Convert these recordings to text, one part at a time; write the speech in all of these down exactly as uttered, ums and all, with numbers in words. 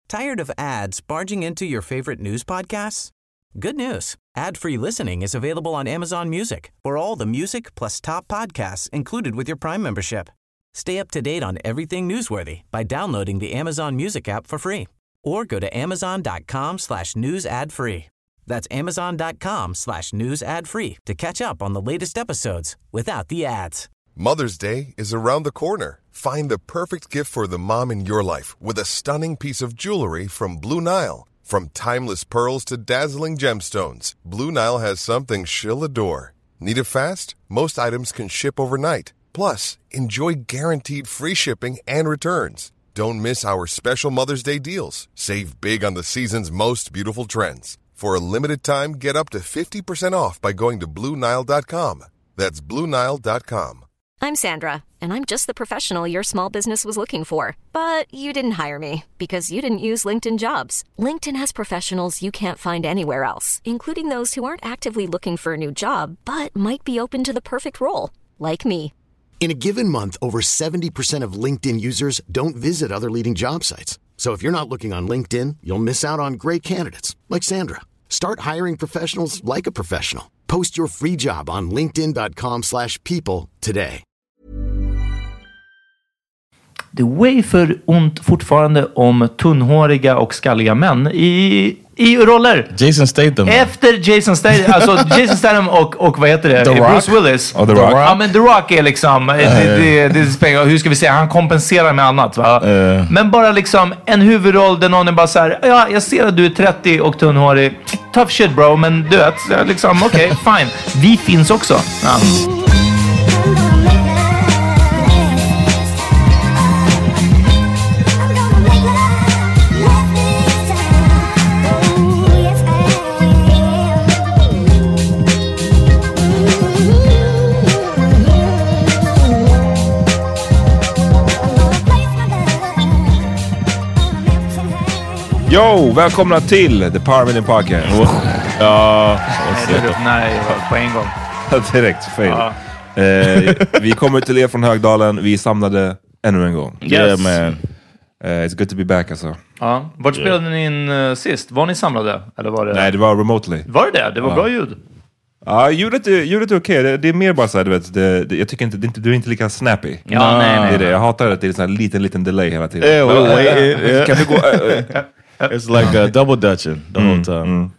Tired of ads barging into your favorite news podcasts? Good news. Ad-free listening is available on Amazon Music for all the music plus top podcasts included with your Prime membership. Stay up to date on everything newsworthy by downloading the Amazon Music app for free or go to amazon.com slash news ad free. That's amazon.com slash news ad free to catch up on the latest episodes without the ads. Mother's Day is around the corner. Find the perfect gift for the mom in your life with a stunning piece of jewelry from Blue Nile. From timeless pearls to dazzling gemstones, Blue Nile has something she'll adore. Need it fast? Most items can ship overnight. Plus, enjoy guaranteed free shipping and returns. Don't miss our special Mother's Day deals. Save big on the season's most beautiful trends. For a limited time, get up to fifty percent off by going to blue nile dot com. That's blue nile dot com. I'm Sandra, and I'm just the professional your small business was looking for. But you didn't hire me because you didn't use LinkedIn Jobs. LinkedIn has professionals you can't find anywhere else, including those who aren't actively looking for a new job, but might be open to the perfect role, like me. In a given month, over seventy percent of LinkedIn users don't visit other leading job sites. So if you're not looking on LinkedIn, you'll miss out on great candidates like Sandra. Start hiring professionals like a professional. Post your free job on linkedin.com slash people today. Det är way för ont fortfarande om tunnhåriga och skalliga män i, i roller. Jason Statham. Efter Jason Statham, alltså Jason Statham och, och vad heter det? The Bruce Rock. Willis. Oh, The Rock. Ja, men The Rock är liksom, uh, det, det, det, det, hur ska vi säga, han kompenserar med annat, va? Uh. Men bara liksom en huvudroll där någon är bara så här: ja, jag ser att du är trettio och tunnhårig. Tough shit bro, men du vet, liksom, okej, okay, fine. Vi finns också. Ja. Yo, välkomna till The Power Minute Podcast. Ja, nej, på en gång. Direkt, fel. Ja. Eh, vi kommer till er från Högdalen. Vi samlade ännu en gång. Yes. Yeah, man. Uh, it's good to be back alltså. Ja. Vart spelade yeah. ni in uh, sist? Var ni samlade? Eller var det... Nej, det var remotely. Var det det? Det var ja. bra ljud. Ja, ljudet är, ljudet är okej. Okay. Det, det är mer bara så här, du vet, det, det, jag tycker inte, det, inte, du är inte lika snappy. Ja, nej, nej. Det är det. Jag hatar att det är en sån här liten, liten delay hela tiden. Yeah, well, wait, yeah, yeah. Kan vi gå... Uh, uh, It's like a double dutching the mm, whole time. Mm.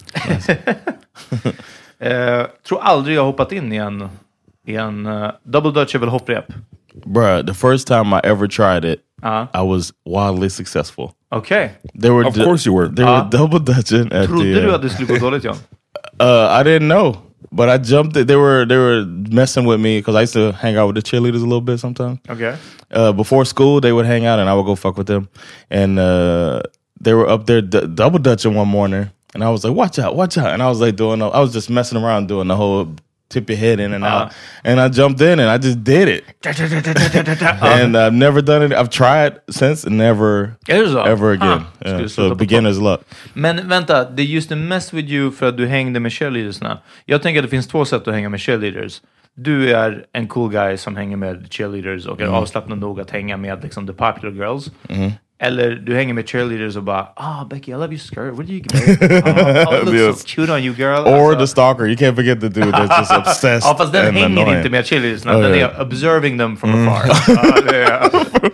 uh, tror aldrig jag hoppat in i en, i en uh, double dutch är väl hopprep? Bruh, the first time I ever tried it, uh-huh. I was wildly successful. Okay. They were of course you were. They uh, were double dutching at Trodde the, uh, du att det skulle gå dåligt, John? Uh, I didn't know, but I jumped it. They were they were messing with me because I used to hang out with the cheerleaders a little bit sometimes. Okay. Uh, before school, they would hang out and I would go fuck with them. And uh, they were up there d- double dutching one morning, and I was like, "Watch out, watch out!" And I was like doing, I was just messing around doing the whole tip your head in and uh, out. And I jumped in and I just did it. And I've never done it. I've tried since, and never ever again. Huh. Yeah, so beginner's luck. Men vänta, det just to mess with you för att du hängde med cheerleadersna. Jag tänker att det finns två sätt att hänga med cheerleaders. Du är en cool guy som hänger med cheerleaders och är mm. avslappnad nog att hänga med liksom the popular girls. Mm. Eller du hänger med cheerleaders och bara, ah, oh, Becky, I love your skirt. What do you get? Oh, oh, it looks yes. so cute on you, girl. Or alltså. The stalker. You can't forget the dude that's just obsessed. Ja, fast den hänger annoying. inte med cheerleaders. Oh, den yeah. är observing them from mm. afar. uh, yeah.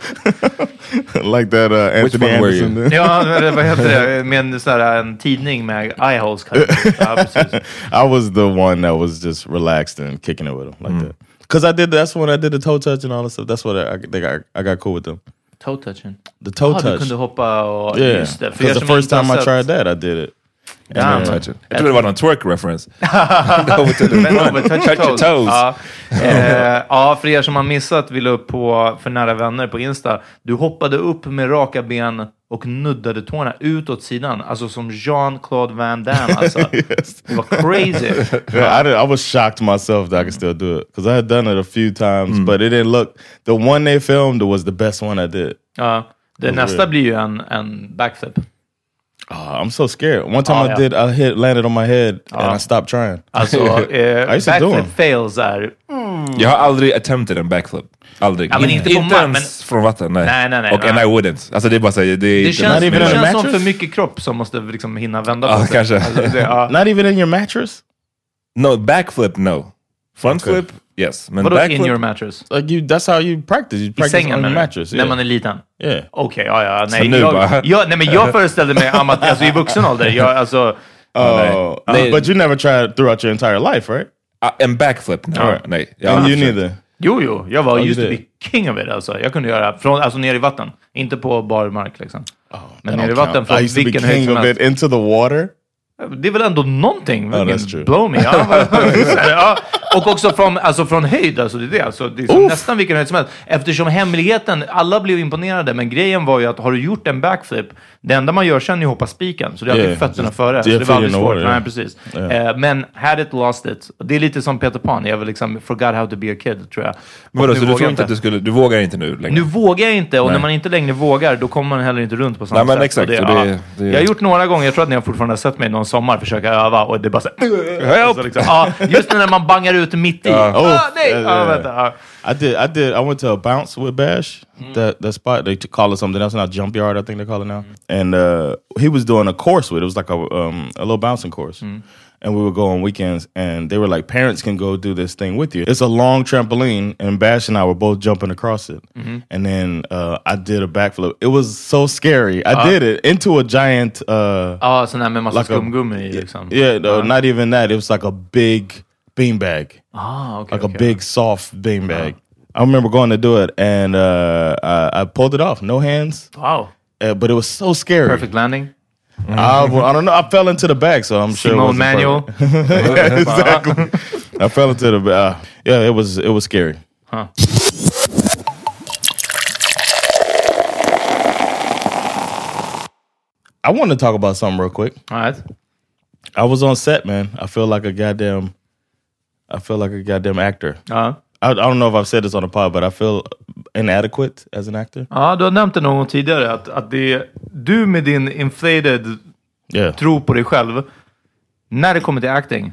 Like that uh, Anthony Anderson. Ja, vad heter det? Med en, sån här, en tidning med eye holes. Ja, I was the one that was just relaxed and kicking it with them like mm. that. Because I did, that's when I did the toe touch and all that stuff. That's what I, I think I, I got cool with them. Toe touching? The toe ah, touch. Du kunde hoppa och... Yeah, because the first time I tried that, I did it. Yeah, touch it. Jag trodde det var någon twerk reference. touch your toes. Ja. Eh, ja, för er som har missat, vi la upp på För nära vänner på Insta. Du hoppade upp med raka ben och nuddade tårna utåt sidan. Alltså som Jean-Claude Van Damme. Alltså. Yes. Det var crazy. Yeah, I, did, I was shocked myself that I could still do it. Because I had done it a few times, mm. but it didn't look... The one they filmed was the best one I did. Ja, det nästa real. Blir ju en, en backflip. Oh, I'm so scared. One time oh, I yeah. did, I hit landed on my head oh. and I stopped trying. Alltså, eh, backflip fails är... Mm. Jag har aldrig attempted en backflip. Aldrig. Ja, men inte inte på mark, ens från vatten, nej. Nej, nej, nej, och, nej. And I wouldn't. Alltså det är bara så, det, är det inte känns, Not even det in a känns som mattress? för mycket kropp som måste liksom hinna vända på Ja, sig. kanske. Alltså, det, ja. Not even in your mattress? No, backflip, no. Front Okay. flip, yes. Men Vadå backflip, in your mattress? Like you, that's how you practice. You I practice sängen on your menar du? mattress. När Yeah. man är liten? Yeah. Okej, okay, ja, ja. Nej, Så nu jag, bara- jag, nej, men jag föreställde mig att alltså, i vuxen ålder, jag, alltså... Oh, nej. but you never tried throughout your entire life, right? uh, en backflip, no. Alright. Nej. Jag har And you aldrig neither. Jo, jo. Jag var Oh, you used to did. be king of it. Alltså. Jag kunde göra från, alltså ner i vatten. Inte på bar mark liksom. Men That ner i don't vatten count. från I used to be vilken höjd king som of helst. it into the water. Det är väl ändå någonting. Oh, Vilken that's true. blow me. Ja, ja. Och också från, alltså från höjd. Alltså det är det. Alltså, det är som nästan vilken höjd som helst. Eftersom hemligheten, alla blev imponerade. Men grejen var ju att har du gjort en backflip, det enda man gör sen är att hoppa spiken. Så det är alltid Yeah, fötterna just- före. Så yeah, det var aldrig feet in the svårt. water, Nej, yeah. precis. Yeah. Eh, men had it lost it. Det är lite som Peter Pan. Jag var liksom forgot how to be a kid, tror jag. Men vadå, Och så nu du vågar tror jag inte att du skulle, du vågar inte nu längre? Nu vågar jag inte, och Nej. när man inte längre vågar, då kommer man heller inte runt på samma Nej, men sätt. exakt, Och det, så det- ja. det- Jag har gjort några gånger, jag tror att ni har fortfarande har sett mig någon sommar försöka öva, och det är bara så här, så liksom, ja, just när man bangar ut mitt i. Oh, Ah, nej! yeah, Ja, yeah. vänta, ja. I did. I did. I went to a bounce with Bash. That that spot they t- call it something else now. Jump yard, I think they call it now. And uh, he was doing a course with it. Was like a um, a little bouncing course. And we would go on weekends. And they were like, parents can go do this thing with you. It's a long trampoline, and Bash and I were both jumping across it. And then uh, I did a backflip. It was so scary. I did it into a giant. Uh, Ja, sån här med massa Like a- skumgummi i liksom. yeah, no, not even that. It was like a big beanbag. Ah, okay, Like okay. a big soft beanbag. I remember going to do it, and uh, I, I pulled it off, no hands, Wow. uh, but it was so scary. Perfect landing. I, well, I don't know. I fell into the bag, so I'm sure. it Simone wasn't Manuel. perfect. Yeah, exactly. I fell into the bag. Uh, yeah, it was it was scary. Huh. I want to talk about something real quick. All right. I was on set, man. I feel like a goddamn. I feel like a goddamn actor. Ja. I, I don't know if I've said this on the pod, but I feel inadequate as an actor. Ja, du har nämnt det någon gång tidigare, att, att det är du med din inflated Yeah. tro på dig själv, när det kommer till acting,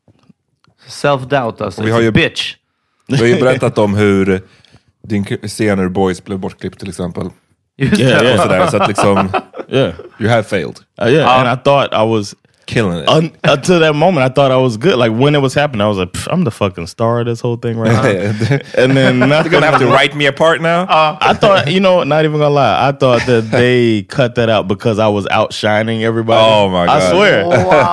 self-doubt alltså, Vi har it's ju- a bitch. Du har ju berättat om hur din k- scener Boys blev bortklippt till exempel. Just Yeah, det. yeah. Och sådär, så att liksom, Yeah. you have failed. Uh, yeah, and I thought I was Killing it. un, until that moment. I thought I was good. Like when it was happening, I was like, "Pff, I'm the fucking star of this whole thing right now. And then You're nothing. gonna have to write me a part now? I thought, you know, not even gonna lie, I thought that they cut that out because I was outshining everybody. Oh my God. I swear,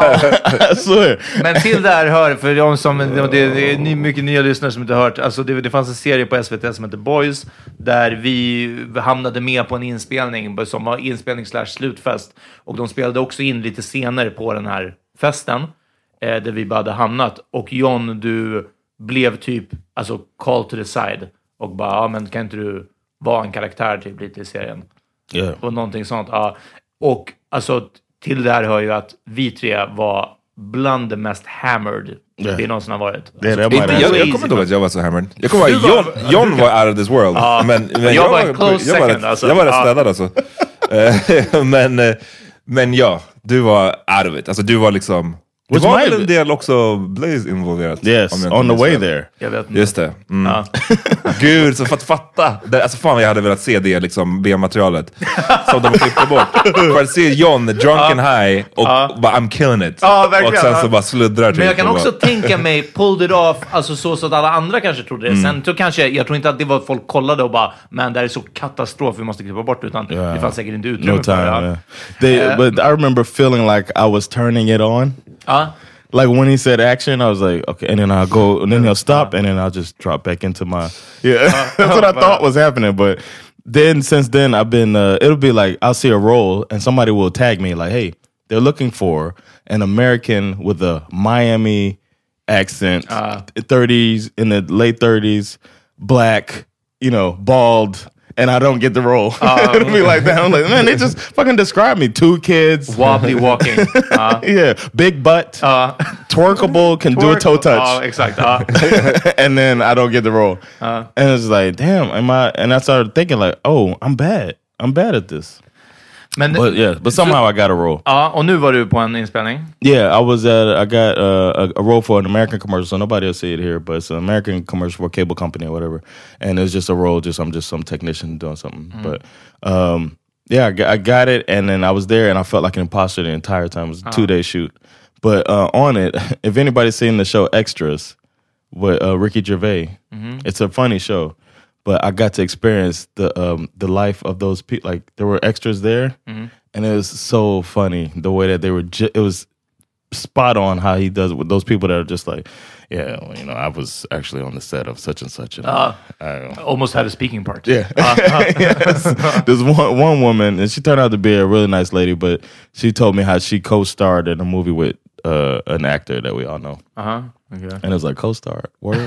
I swear. Men till det här hör, för de som, det, det är ny, mycket nya lyssnare som inte har hört, alltså det, det fanns en serie på S V T som heter Boys, där vi hamnade med på en inspelning som var inspelning slash slutfest, och de spelade också in lite scener på den här festen, eh, där vi bara hade hamnat, och John, du blev typ, alltså call to the side, och bara, ja men kan inte du vara en karaktär typ lite i serien? Yeah. Och någonting sånt, ja. Och alltså till det här hör ju att vi tre var bland det mest hammered Yeah. vi någonsin har varit. Yeah, Alltså, that Inte, might jag, crazy, jag kommer inte ihåg man. att jag var så hammered. Jag kommer ihåg Du var- John, John var out of this world. men, men jag var close jag var second, rätt, alltså. jag var rätt Ja. städad alltså. Eh, men, eh, men ja, du var out of it. Alltså du var liksom... Det Which var might väl en have- del också Blaze involverat. Yes, om jag inte on the minns way fel. there. Jag vet inte. Just det. Mm. Ja. Gud, så för att fatta. Det, alltså fan jag hade velat se det liksom, B-materialet. Som de klippte bort. För att se John drunken high och bara I'm killing it. Ja, verkligen. och sen så Ja. bara sluddrar typ. Men jag kan och också bara, tänka mig pulled it off, alltså så, så att alla andra kanske trodde det. Sen så kanske, jag tror inte att det var folk kollade och bara, men det här är så katastrof, vi måste klippa bort, utan Yeah. det fanns säkert inte utrymme No time. för det. Yeah. They, Uh, but I remember feeling like I was turning it on. Ja. Like when he said action, I was like, okay, and then I'll go, and then he'll stop, and then I'll just drop back into my, yeah. That's what I thought was happening. But then since then, I've been, uh, it'll be like, I'll see a role, and somebody will tag me like, hey, they're looking for an American with a Miami accent, thirties, in the late thirties, black, you know, bald, and I don't get the role. It'll be like that. I'm like, man, they just fucking describe me. Two kids. Wobbly walking. Ja. Yeah, big butt, Ja. twerkable, can do a toe touch. Ja, exakt. Ja. And then I don't get the role. And it's like, damn, am I? And I started thinking like, oh, I'm bad. I'm bad at this. Men, But yeah, but somehow I got a role. Ja, och nu var du på en inspelning. Yeah, I was at, I got uh, a, a role for an American commercial, so nobody will see it here, but it's an American commercial for a cable company or whatever. And it's just a role, just I'm just some technician doing something. Mm. But um, yeah, I got, I got it, and then I was there, and I felt like an imposter the entire time. It was a uh-huh. two-day shoot. But uh, on it, if anybody's seen the show Extras with uh, Ricky Gervais, mm-hmm. it's a funny show. But I got to experience the um, the life of those people. Like, there were extras there, mm-hmm. and it was so funny the way that they were. Ju- it was spot on how he does it with those people that are just like, yeah, well, you know, I was actually on the set of such and such. And uh, I almost had a speaking part. Yeah. Uh, yes. There's one, one woman, and she turned out to be a really nice lady, but she told me how she co-starred in a movie with uh, an actor that we all know. Uh-huh. Okay. And it was like, co-star, word?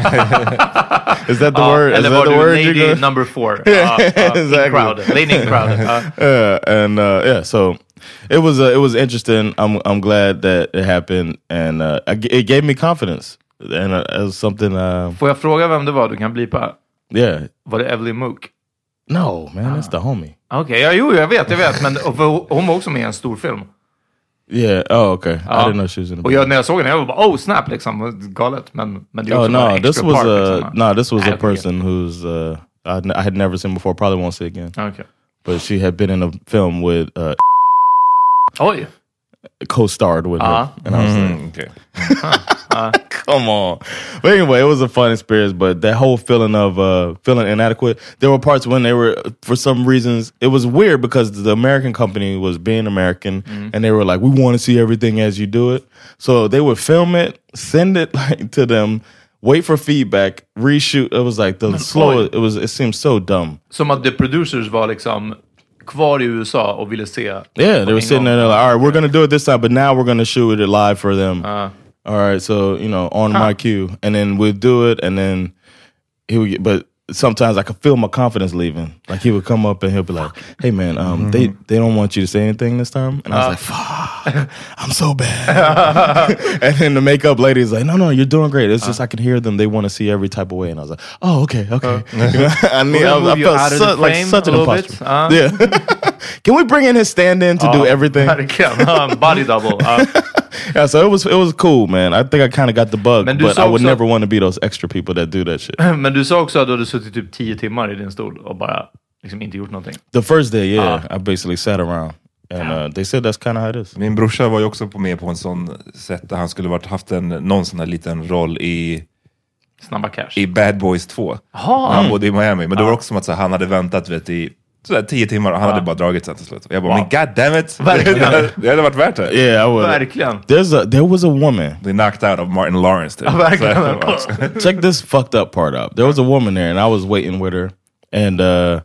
Is that the uh, word? Is that the word? Lady number four. Yeah, uh, uh, exactly. Crowded. Lady in Crowded. Uh. Yeah, and uh, yeah, so it was uh, it was interesting. I'm I'm glad that it happened, and uh, it gave me confidence, and uh, it was something. Uh, Får jag fråga vem det var? Du kan blipa. Yeah. Var det Evelyn Mook? No, man, ah. That's the homie. Okej, okay, ja, jo, jag vet, jag vet, men hon var också med i en stor film. Yeah, oh okay. Ja. I didn't know she was in the Och jag, när jag såg den, jag var bara, oh snap, liksom, galet. Men, men det är också oh, no, this was part, a, liksom. no, this was a person who's, uh, I, I had never seen before, probably won't see again. Okay. But she had been in a film with, uh, Oj. co-starred with uh-huh. her. And I was mm, like, okay. uh, come on. But anyway, it was a fun experience, but that whole feeling of uh, feeling inadequate, there were parts when they were, for some reasons, it was weird because the American company was being American, mm. and they were like, we want to see everything as you do it. So they would film it, send it like to them, wait for feedback, reshoot. It was like the Men, slow, it was. It seemed so dumb. Som att the producers var liksom kvar i U S A och ville se. Yeah, they were sitting there like, all right, we're going to do it this time, but now we're going to shoot it live for them. Uh, all right, so, you know, on huh. my cue. And then we'd do it, and then he would get, but sometimes I could feel my confidence leaving. Like, he would come up and he'll be like, hey, man, um, mm-hmm. they, they don't want you to say anything this time. And I was uh. like, fuck, I'm so bad. And then the makeup lady is like, no, no, you're doing great. It's uh. just I can hear them. They want to see every type of way. And I was like, oh, okay, okay. Uh. I mean, I, I felt su- like such an imposter. Uh. Yeah. Can we bring in his stand-in to uh, do everything? um, body double. Uh. Yeah, so it was it was cool, man. I think I kind of got the bug, but I would också, never want to be those extra people that do that shit. Men du sa också att du hade suttit typ tio timmar i din stol och bara liksom inte gjort någonting. The first day, yeah, uh. I basically sat around. And uh, they said that's kind of how it is. Min brorsa var ju också på med på en sån sätt där han skulle varit haft en någon sån här liten roll i Snabba Cash. I Bad Boys två. Aha. Han bodde i Miami, men det var också som att så, han hade väntat vet i sådär tio timmar och han ja. hade bara dragit sen till slut. Jag bara, wow. men god damn it. Verkligen. Det hade varit värt det. Yeah, I would. Verkligen. There's a, there was a woman. They knocked out of Martin Lawrence. Ja, verkligen. Check this fucked up part out. There was a woman there and I was waiting with her. And uh,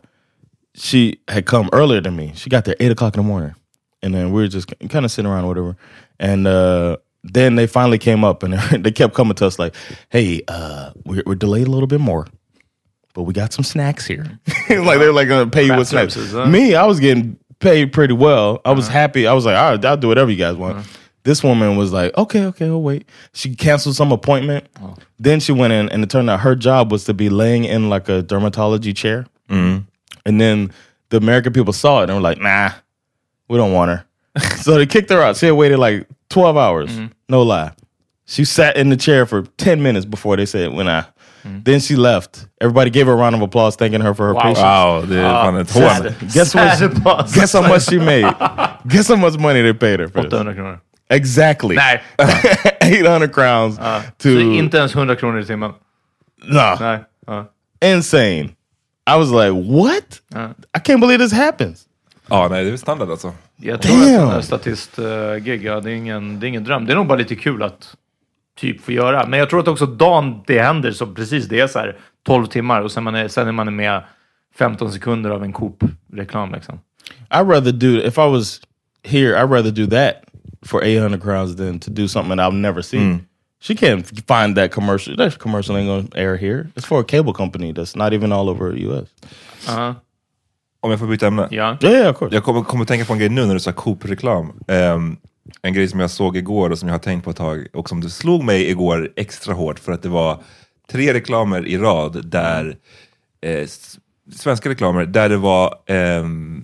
she had come earlier than me. She got there eight o'clock in the morning. And then we were just kind of sitting around or whatever. And uh, then they finally came up and they kept coming to us like, hey, uh, we're, we're delayed a little bit more. But we got some snacks here. Like they're like gonna pay you with snacks. Huh? Me, I was getting paid pretty well. I was uh-huh. happy. I was like, all right, I'll do whatever you guys want. Uh-huh. This woman was like, okay, okay, I'll wait. She canceled some appointment. Oh. Then she went in, and it turned out her job was to be laying in like a dermatology chair. Mm-hmm. And then the American people saw it and were like, nah, we don't want her. So they kicked her out. She had waited like twelve hours. Mm-hmm. No lie. She sat in the chair for ten minutes before they said, when I... Mm. Then she left. Everybody gave her a round of applause, thanking her for her wow. patience. Wow, dude, uh, sad, guess what? She, guess how much she made? Guess how much money they paid her for åtta hundra kronor. Exactly. Nej. eight hundred crowns. Uh, to, så inte ens hundra kronor i timmen? No. Nej. Uh. Insane. I was like, what? Uh. I can't believe this happens. Ja, nej, det är standard alltså. Jag tror att statist-gig, ja, det är ingen, det är ingen dröm. Det är nog bara lite kul att typ få göra. Men jag tror att också dagen det händer så precis det är så här tolv timmar och sen, man är, sen är man med femton sekunder av en Coop-reklam liksom. I'd rather do, if I was here, I'd rather do that for eight hundred crowns than to do something that I'll never see. Mm. She can't find that commercial. That commercial ain't gonna air here. It's for a cable company that's not even all over U S. Uh-huh. Om jag får byta ämne? Ja. Yeah, yeah, of course. Jag kommer, kommer tänka på en grej nu när du sa Coop-reklam. Um, En grej som jag såg igår och som jag har tänkt på ett tag och som det slog mig igår extra hårt för att det var tre reklamer i rad där eh, svenska reklamer där det var eh,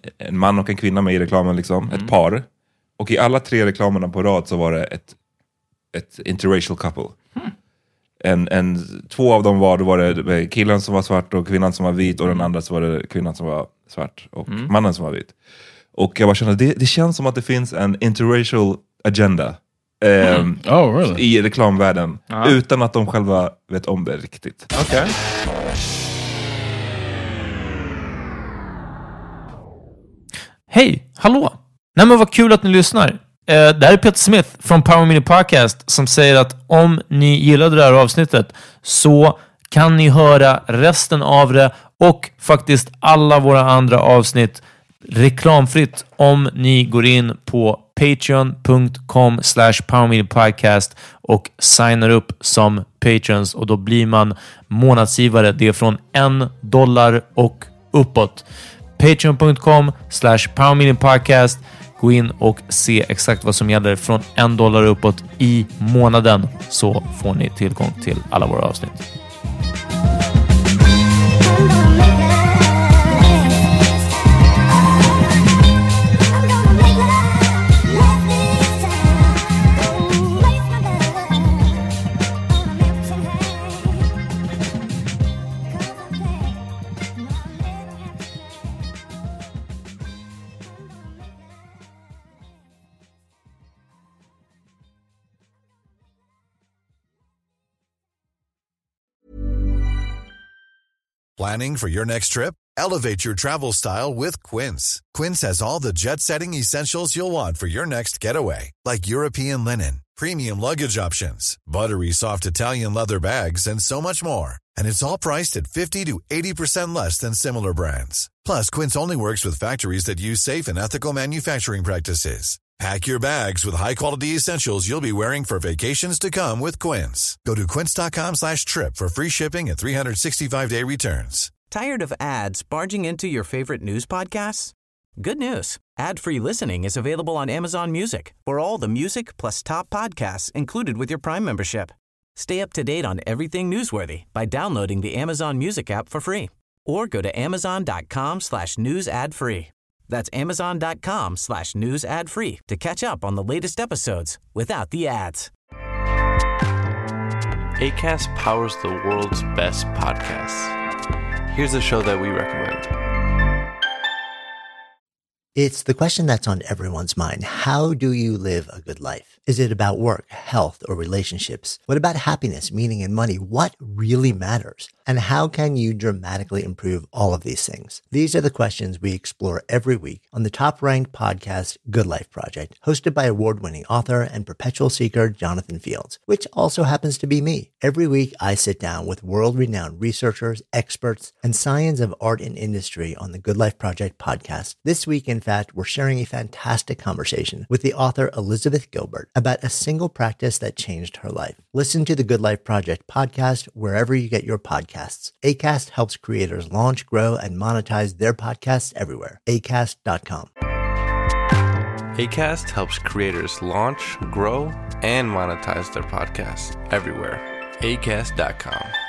en man och en kvinna med i reklamen liksom, mm. ett par. Och i alla tre reklamerna på rad så var det ett, ett interracial couple. Mm. En, en, två av dem var, var det killen som var svart och kvinnan som var vit, och den andra så var det kvinnan som var svart och mm. mannen som var vit. Och jag bara kände, det, det känns som att det finns en interracial agenda eh, mm. oh, really? i reklamvärlden, uh-huh. utan att de själva vet om det riktigt. Okej. Okay. Hej, hallå! Nej men vad kul att ni lyssnar. Uh, det här är Peter Smith från Power Mini Podcast som säger att om ni gillade det här avsnittet så kan ni höra resten av det och faktiskt alla våra andra avsnitt reklamfritt om ni går in på patreon.com slash powerminipodcast och signar upp som patrons, och då blir man månadsgivare. Det är från en dollar och uppåt. patreon.com slash powerminipodcast. Gå in och se exakt vad som gäller från en dollar uppåt i månaden, så får ni tillgång till alla våra avsnitt. Planning for your next trip? Elevate your travel style with Quince. Quince has all the jet-setting essentials you'll want for your next getaway, like European linen, premium luggage options, buttery soft Italian leather bags, and so much more. And it's all priced at fifty to eighty percent less than similar brands. Plus, Quince only works with factories that use safe and ethical manufacturing practices. Pack your bags with high-quality essentials you'll be wearing for vacations to come with Quince. Go to quince.com slash trip for free shipping and three sixty-five day returns. Tired of ads barging into your favorite news podcasts? Good news. Ad-free listening is available on Amazon Music for all the music plus top podcasts included with your Prime membership. Stay up to date on everything newsworthy by downloading the Amazon Music app for free or go to amazon.com slash news ad free. That's amazon.com slash news ad free to catch up on the latest episodes without the ads. Acast powers the world's best podcasts. Here's a show that we recommend. It's the question that's on everyone's mind. How do you live a good life? Is it about work, health, or relationships? What about happiness, meaning, and money? What really matters? And how can you dramatically improve all of these things? These are the questions we explore every week on the top-ranked podcast, Good Life Project, hosted by award-winning author and perpetual seeker Jonathan Fields, which also happens to be me. Every week, I sit down with world-renowned researchers, experts, and science of art and industry on the Good Life Project podcast. This week, in fact, we're sharing a fantastic conversation with the author Elizabeth Gilbert about a single practice that changed her life. Listen to the Good Life Project podcast wherever you get your podcasts. Acast helps creators launch, grow, and monetize their podcasts everywhere. acast dot com. Acast helps creators launch, grow, and monetize their podcasts everywhere. acast dot com.